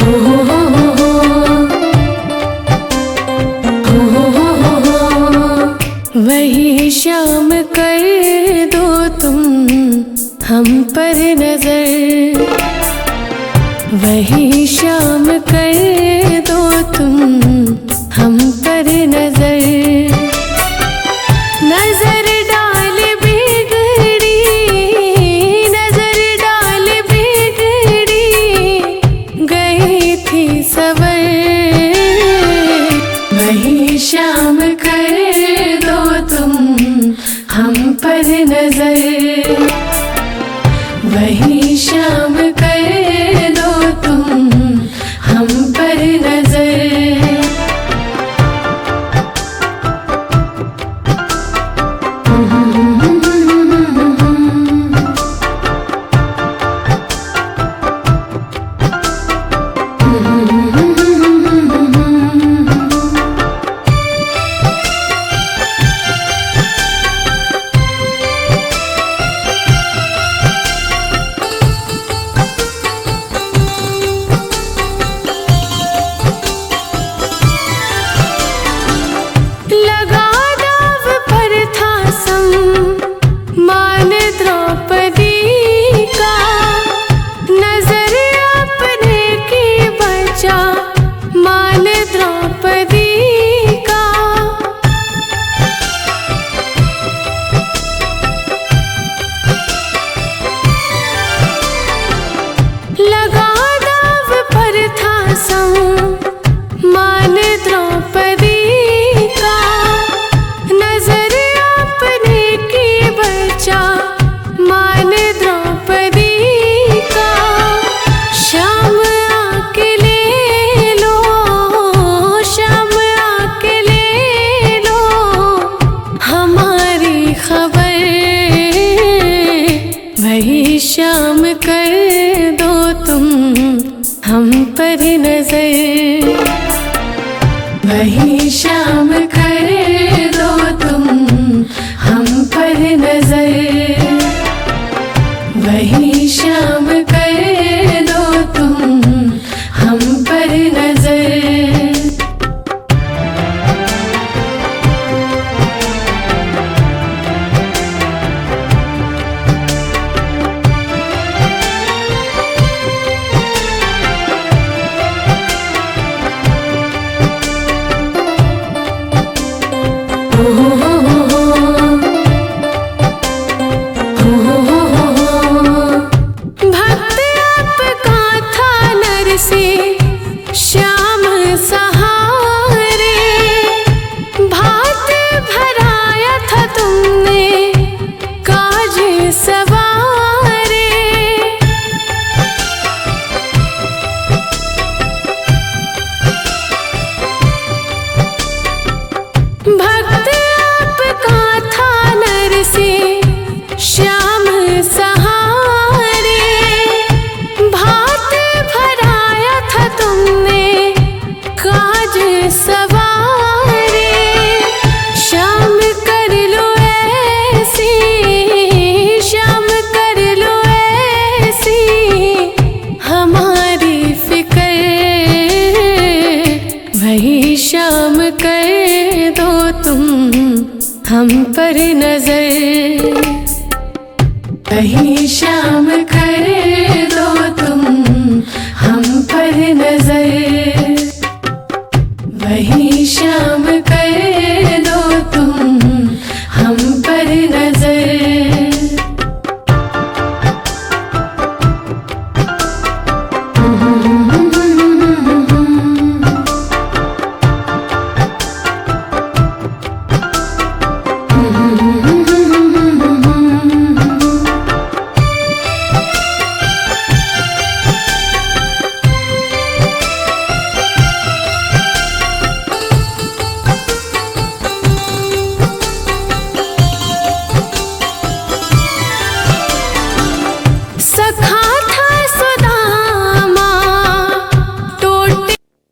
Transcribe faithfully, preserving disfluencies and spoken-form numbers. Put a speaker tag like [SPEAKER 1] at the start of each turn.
[SPEAKER 1] वही शाम कर दो तुम हम पर नजर, वही शाम कर दो तुम हम पर नजर। नजर डाल बिगड़ी, नजर डाल बिगड़ी गई थी सवर। वही शाम कर दो तुम हम पर नजर, वही शाम कर दो तुम हम पर नजर। वही शाम कर दो तुम हम पर नजर, वही शाम कर दो तुम हम पर नजर, वही शाम कर दो तुम हम पर नजर। भक्त आपका था नर से श्याम सहारे, भात भराया था तुमने काज सवारे। भक्त आपका था नर से श्याम सहारे, भात भराया था तुमने काज सवारे। शाम कर लो ऐसी, शाम कर लो ऐसी हमारी फिक्र, वही शाम कर दो तुम हम पर नजर, वही शाम